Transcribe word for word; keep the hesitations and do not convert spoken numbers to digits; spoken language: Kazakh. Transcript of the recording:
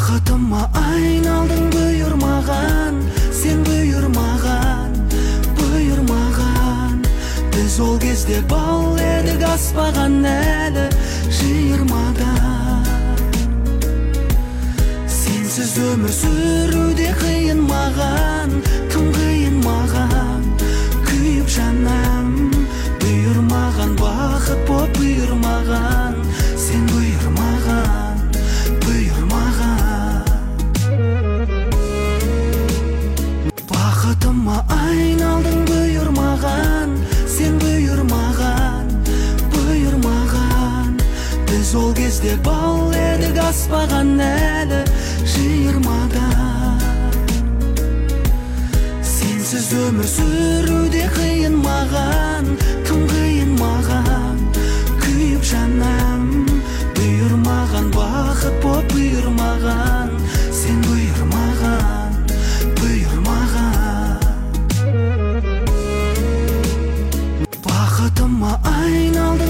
Бақытыма айналдың бұйырмаған, сен бұйырмаған, бұйырмаған. Біз ол кезде бал едік, аспаған әлі жиырмадан. Сенсіз өмір сүруде қиын маған, тым қиын маған. Күйіп жанам, бұйырмаған, бақыт боп бұйырмаған. Сен бұйырмаған, бұйырмаған. Бақытыма айналдың бұйырмаған, сен бұйырмаған, бұйырмаған. Біз ол кезде бал едік, аспаған әлі жиырмадан. Сенсіз өмір сүруде қиын маған, тым қиын маған. Күйіп жанам, бұйырмаған, бақыт боп бұйырмаған. Сен бұйырмаған, бұйырмаған. Бақытыма айналдың